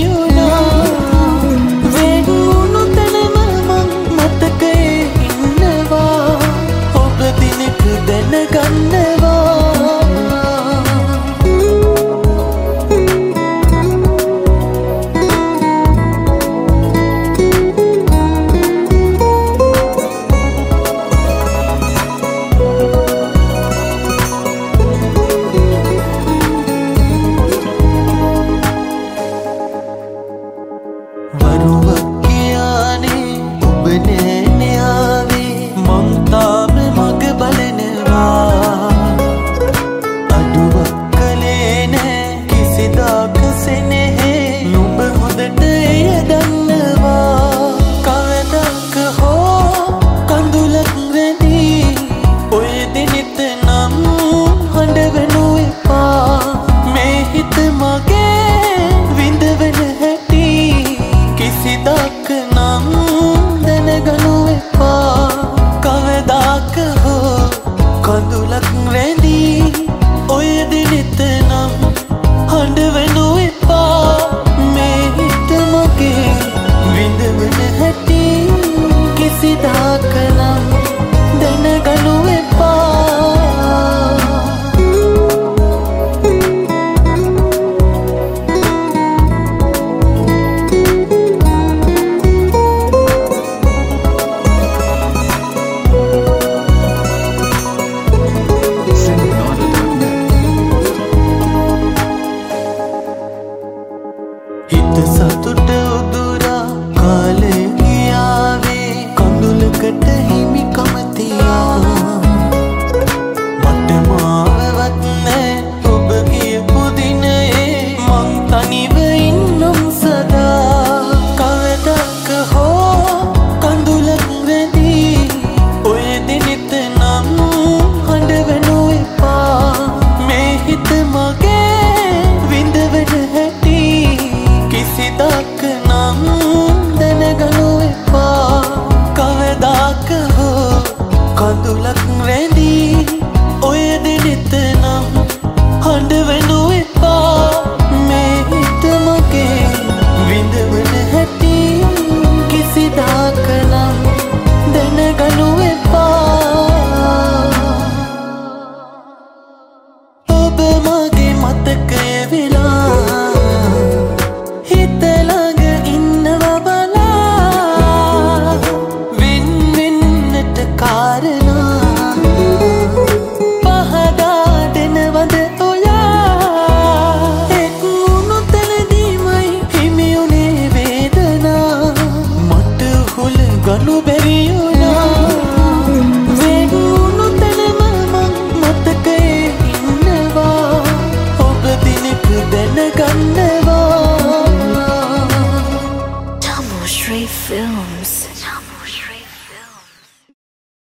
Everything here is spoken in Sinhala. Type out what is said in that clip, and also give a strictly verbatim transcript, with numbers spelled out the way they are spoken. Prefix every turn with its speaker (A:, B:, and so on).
A: බැරියුණා වෙන්වුණු තැනම මං මතකයේ ඉන්නවා ඔබ දිනක දැනගන්නවා හිත සතුට උදුරා කාලය ගියාවේ කඳුලකට හිමිකම තියා මට මාවවත් නෑ ඔබ කියපු දිනයේ මං තනිව ඉන්නම් සදා කවදක හෝ කඳුලක් වැදී ඔය දිනෙත නම් හඬවනු එපා මේ හිත මගේ විඳවන හැටි කිසිදක් නම් දැනගනු එපා කවදාක හෝ කඳුලක් වැදී ඔය දෙනෙත නම් හඬවනු එපා මේ හිත මගේ විඳවන හැටි කිසිදක් නම් දැනගනු එපා ඔබ මගේ මතකය වෙලා ගනු බැරියුණා වෙන්වුණු තැනම මං මතකයේ ඉන්නවා ඔබ දිනක දැනගන්නවා
B: Tamil Street Films.